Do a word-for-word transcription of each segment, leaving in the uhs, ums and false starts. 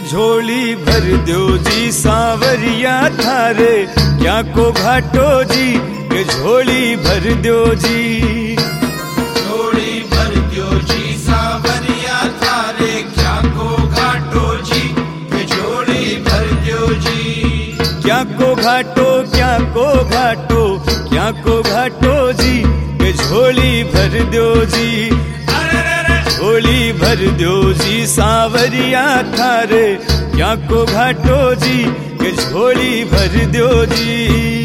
झोली भर दो जी सांवरिया थारे क्या को घाटो जी के झोली भर दो जी। झोली भर दो जी सांवरिया थारे क्या को घाटो जी के झोली भर दो जी। क्या को घाटो क्या को घाटो क्या को घाटो जी के झोली भर दो जी। झोली भर दो जी सांवरिया थारे क्या को घाटो जी के झोली भर दो जी।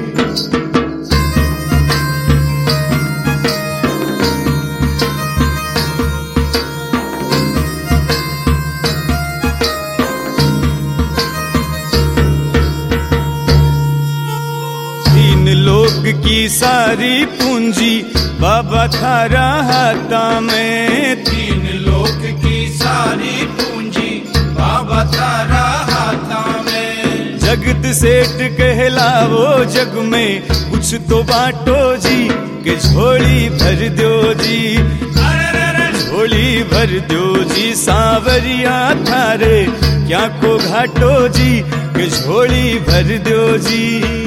तीन लोग की सारी पूंजी बाबा थारा हाथा में। तीन लोग की सारी पूंजी बाबा थारा हाथा में। जगत सेठ कहलावो जग में कुछ तो बांटो जी के झोली भर दो जी। झोली भर दो जी सांवरिया थारे क्या को घाटो जी के झोली भर दो जी।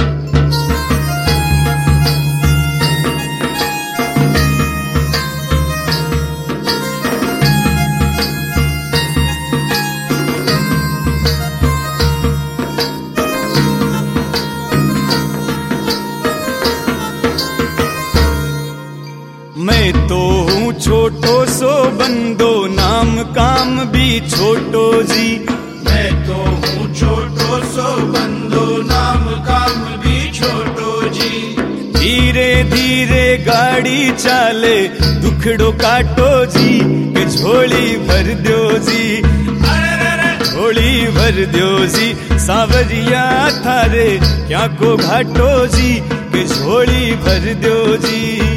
मैं तो हूँ छोटो सो बंदो नाम काम भी छोटो जी। मैं तो हूँ छोटो सो बंदो नाम काम भी छोटो जी। धीरे धीरे गाड़ी चाले दुखड़ो काटो जी के झोली भर दो जी। झोली भर दो जी सांवरिया थारे क्या को घाटो जी के झोली भर दो जी।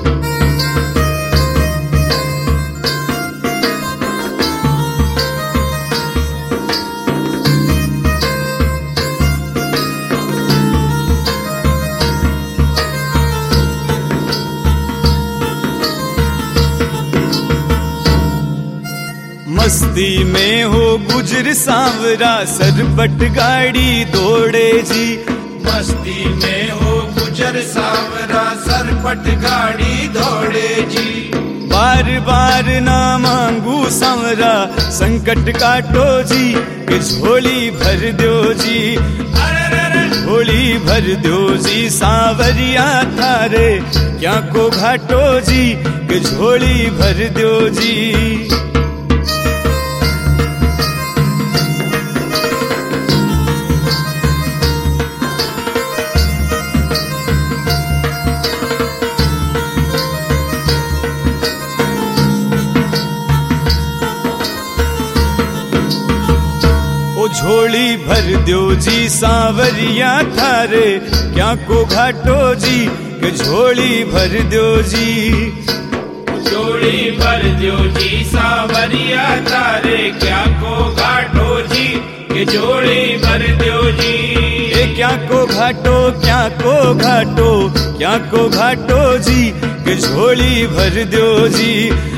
मस्ती में हो गुजर सांवरा सरपट गाड़ी दौड़े जी। मस्ती में हो गुजर सांवरा सरपट गाड़ी दौड़े जी। बार बार ना मांगू सांवरा संकट काटो जी के झोली भर दो जी। झोली भर दो जी सांवरिया थारे क्या को घाटो जी के झोली भर दो जी। झोली भर दो जी सांवरिया थारे क्या को घाटो जी के झोली भर दो जी। झोली भर दो जी सांवरिया थारे क्या को घाटो जी के झोली भर दो जी। ए क्या को घाटो क्या को घाटो क्या को घाटो जी के झोली भर दो जी।